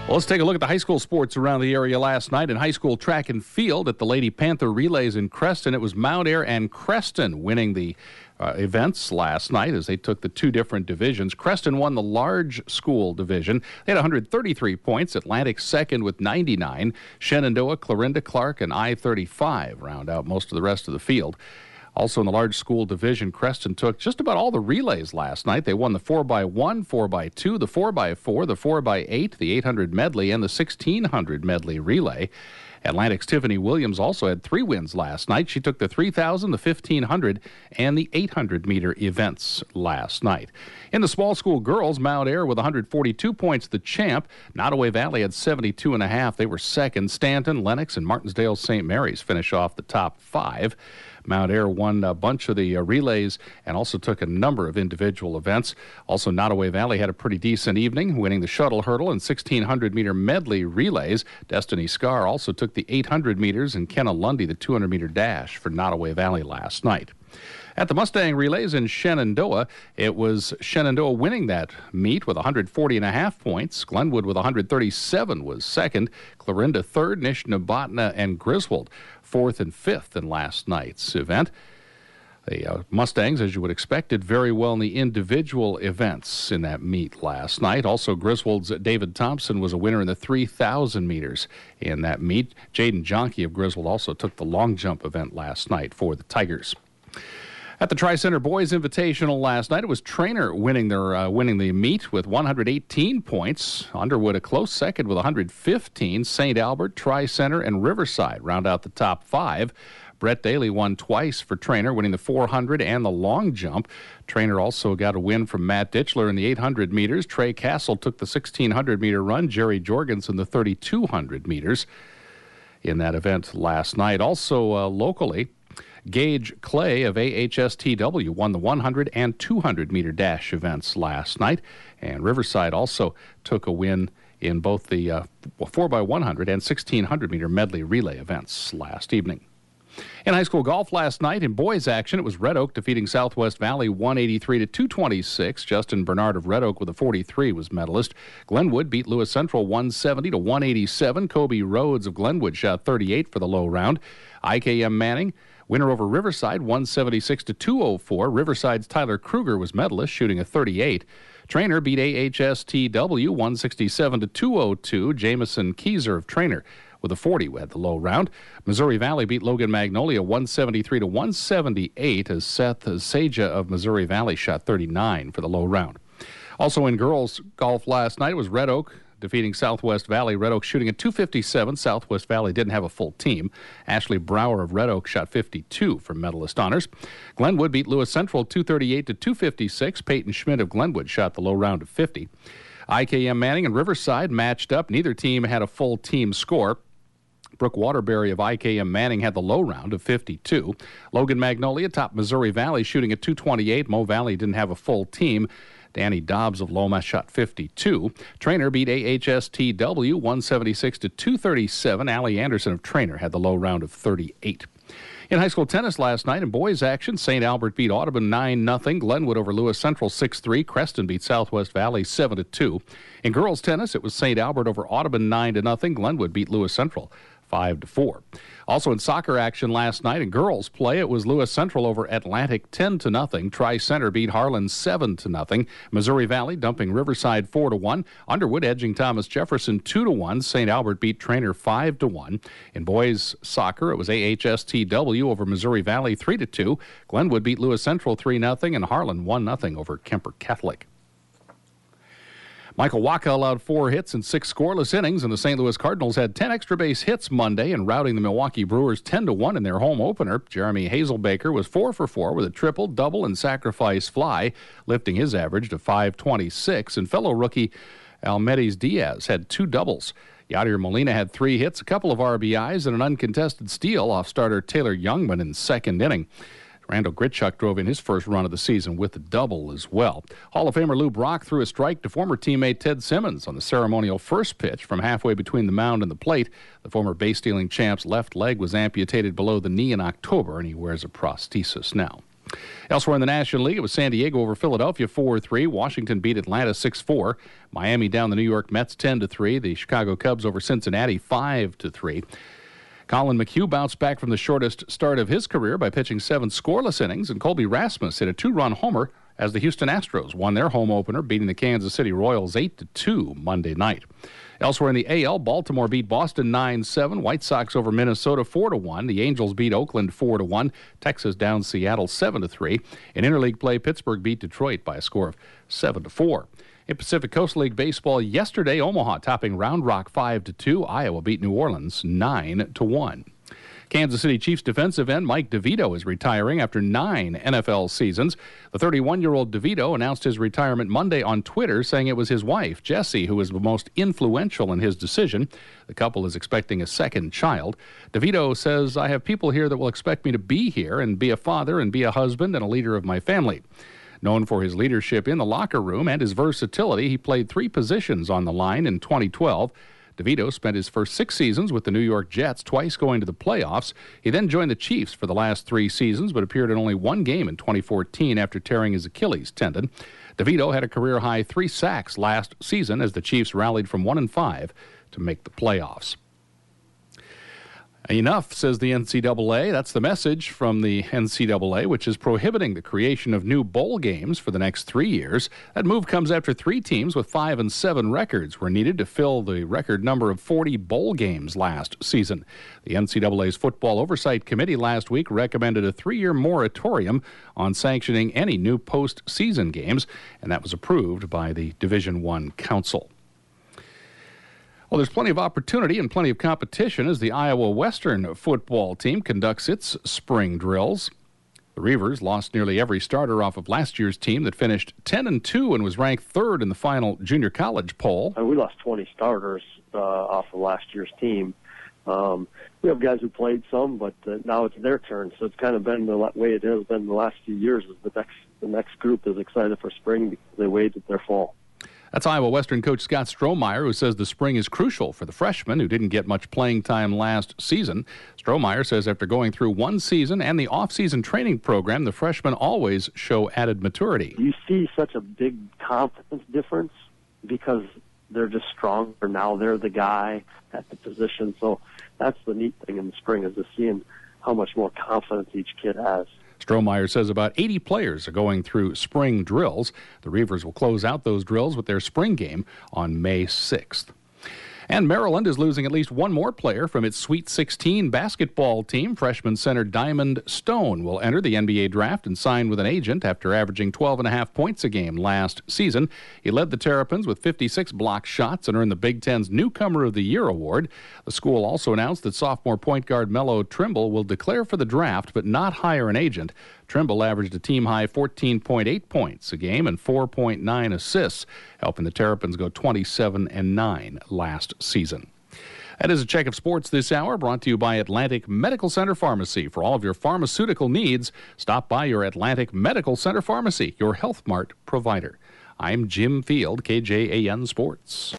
Well, let's take a look at the high school sports around the area last night. In high school track and field at the Lady Panther Relays in Creston, it was Mount Ayr and Creston winning the events last night as they took the two different divisions. Creston won the large school division. They had 133 points. Atlantic second with 99. Shenandoah, Clarinda, Clark, and I-35 round out most of the rest of the field. Also in the large school division, Creston took just about all the relays last night. They won the 4x1, 4x2, the 4x4, the 4x8, the 800 medley, and the 1600 medley relay. Atlantic's Tiffany Williams also had 3 wins last night. She took the 3,000, the 1,500, and the 800-meter events last night. In the small school girls, Mount Ayr with 142 points, the champ. Nottoway Valley had 72.5. They were second. Stanton, Lennox, and Martinsdale St. Mary's finish off the top 5. Mount Ayr won a bunch of the relays and also took a number of individual events. Also, Nottoway Valley had a pretty decent evening, winning the shuttle hurdle and 1,600-meter medley relays. Destiny Scar also took the 800 meters, and Kenna Lundy the 200-meter dash for Nottoway Valley last night. At the Mustang Relays in Shenandoah, it was Shenandoah winning that meet with 140.5 points. Glenwood with 137 was second. Clarinda third. Nishnabotna and Griswold fourth and fifth in last night's event. The Mustangs, as you would expect, did very well in the individual events in that meet last night. Also, Griswold's David Thompson was a winner in the 3,000 meters in that meet. Jaden Jonke of Griswold also took the long jump event last night for the Tigers. At the Tri-Center Boys Invitational last night, it was Trainer winning the meet with 118 points. Underwood a close second with 115. St. Albert, Tri-Center, and Riverside round out the top 5. Brett Daly won twice for Trainer, winning the 400 and the long jump. Trainer also got a win from Matt Ditchler in the 800 meters. Trey Castle took the 1,600-meter run. Jerry Jorgensen the 3,200 meters in that event last night. Also locally, Gage Clay of AHSTW won the 100 and 200-meter dash events last night. And Riverside also took a win in both the 4x100 and 1,600-meter medley relay events last evening. In high school golf last night, in boys action, it was Red Oak defeating Southwest Valley 183 to 226. Justin Bernard of Red Oak with a 43 was medalist. Glenwood beat Lewis Central 170 to 187. Kobe Rhodes of Glenwood shot 38 for the low round. IKM Manning, winner over Riverside 176 to 204. Riverside's Tyler Kruger was medalist, shooting a 38. Trainer beat AHSTW 167 to 202. Jamison Keyser of Trainer with a 40 at the low round. Missouri Valley beat Logan Magnolia 173 to 178 as Seth Saja of Missouri Valley shot 39 for the low round. Also in girls golf last night, it was Red Oak defeating Southwest Valley. Red Oak shooting at 257. Southwest Valley didn't have a full team. Ashley Brower of Red Oak shot 52 for medalist honors. Glenwood beat Lewis Central 238 to 256. Peyton Schmidt of Glenwood shot the low round of 50. IKM Manning and Riverside matched up. Neither team had a full team score. Brooke Waterbury of IKM Manning had the low round of 52. Logan Magnolia topped Missouri Valley shooting at 228. Mo Valley didn't have a full team. Danny Dobbs of Loma shot 52. Trainer beat AHSTW 176 to 237. Allie Anderson of Trainer had the low round of 38. In high school tennis last night in boys action, St. Albert beat Audubon 9-0. Glenwood over Lewis Central 6-3. Creston beat Southwest Valley 7-2. In girls tennis, it was St. Albert over Audubon 9-0. Glenwood beat Lewis Central 5-4. Also in soccer action last night in girls play, it was Lewis Central over Atlantic 10-0. Tri-Center beat Harlan 7-0. Missouri Valley dumping Riverside 4-1. Underwood edging Thomas Jefferson 2-1. St. Albert beat Trainer 5-1. In boys soccer, it was AHSTW over Missouri Valley 3-2. Glenwood beat Lewis Central 3-0, and Harlan 1-0 over Kemper Catholic. Michael Waka allowed 4 hits in 6 scoreless innings, and the St. Louis Cardinals had 10 extra base hits Monday and routing the Milwaukee Brewers 10-1 in their home opener. Jeremy Hazelbaker was 4 for 4 with a triple, double, and sacrifice fly, lifting his average to .526. And fellow rookie Almedes Diaz had 2 doubles. Yadier Molina had 3 hits, a couple of RBIs, and an uncontested steal off starter Taylor Youngman in the second inning. Randall Gritchuk drove in his first run of the season with a double as well. Hall of Famer Lou Brock threw a strike to former teammate Ted Simmons on the ceremonial first pitch from halfway between the mound and the plate. The former base-stealing champ's left leg was amputated below the knee in October, and he wears a prosthesis now. Elsewhere in the National League, it was San Diego over Philadelphia 4-3. Washington beat Atlanta 6-4. Miami down the New York Mets 10-3. The Chicago Cubs over Cincinnati 5-3. Colin McHugh bounced back from the shortest start of his career by pitching 7 scoreless innings, and Colby Rasmus hit a 2-run homer as the Houston Astros won their home opener, beating the Kansas City Royals 8-2 Monday night. Elsewhere in the AL, Baltimore beat Boston 9-7. White Sox over Minnesota 4-1. The Angels beat Oakland 4-1. Texas down Seattle 7-3. In interleague play, Pittsburgh beat Detroit by a score of 7-4. In Pacific Coast League baseball yesterday, Omaha topping Round Rock 5-2. Iowa beat New Orleans 9-1. Kansas City Chiefs defensive end Mike DeVito is retiring after 9 NFL seasons. The 31-year-old DeVito announced his retirement Monday on Twitter, saying it was his wife, Jessie, who was the most influential in his decision. The couple is expecting a second child. DeVito says, "I have people here that will expect me to be here and be a father and be a husband and a leader of my family." Known for his leadership in the locker room and his versatility, he played 3 positions on the line in 2012. DeVito spent his first 6 seasons with the New York Jets, twice going to the playoffs. He then joined the Chiefs for the last 3 seasons, but appeared in only 1 game in 2014 after tearing his Achilles tendon. DeVito had a career-high 3 sacks last season as the Chiefs rallied from 1-5 to make the playoffs. Enough, says the NCAA. That's the message from the NCAA, which is prohibiting the creation of new bowl games for the next 3 years. That move comes after 3 teams with 5-7 records were needed to fill the record number of 40 bowl games last season. The NCAA's Football Oversight Committee last week recommended a 3-year moratorium on sanctioning any new postseason games, and that was approved by the Division I Council. Well, there's plenty of opportunity and plenty of competition as the Iowa Western football team conducts its spring drills. The Reavers lost nearly every starter off of last year's team that finished 10-2 and was ranked 3rd in the final junior college poll. We lost 20 starters off of last year's team. We have guys who played some, but now it's their turn. So it's kind of been the way it has been the last few years. Is the next group is excited for spring because they waited their fall. That's Iowa Western coach Scott Strohmeyer, who says the spring is crucial for the freshmen who didn't get much playing time last season. Strohmeyer says after going through 1 season and the off-season training program, the freshmen always show added maturity. You see such a big confidence difference because they're just stronger. Now they're the guy at the position. So that's the neat thing in the spring, is just seeing how much more confidence each kid has. Strohmeyer says about 80 players are going through spring drills. The Reavers will close out those drills with their spring game on May 6th. And Maryland is losing at least 1 more player from its Sweet 16 basketball team. Freshman center Diamond Stone will enter the NBA draft and sign with an agent after averaging 12.5 points a game last season. He led the Terrapins with 56 block shots and earned the Big Ten's Newcomer of the Year award. The school also announced that sophomore point guard Melo Trimble will declare for the draft but not hire an agent. Trimble averaged a team-high 14.8 points a game and 4.9 assists, helping the Terrapins go 27-9 last season. That is a check of sports this hour, brought to you by Atlantic Medical Center Pharmacy. For all of your pharmaceutical needs, stop by your Atlantic Medical Center Pharmacy, your Health Mart provider. I'm Jim Field, KJAN Sports.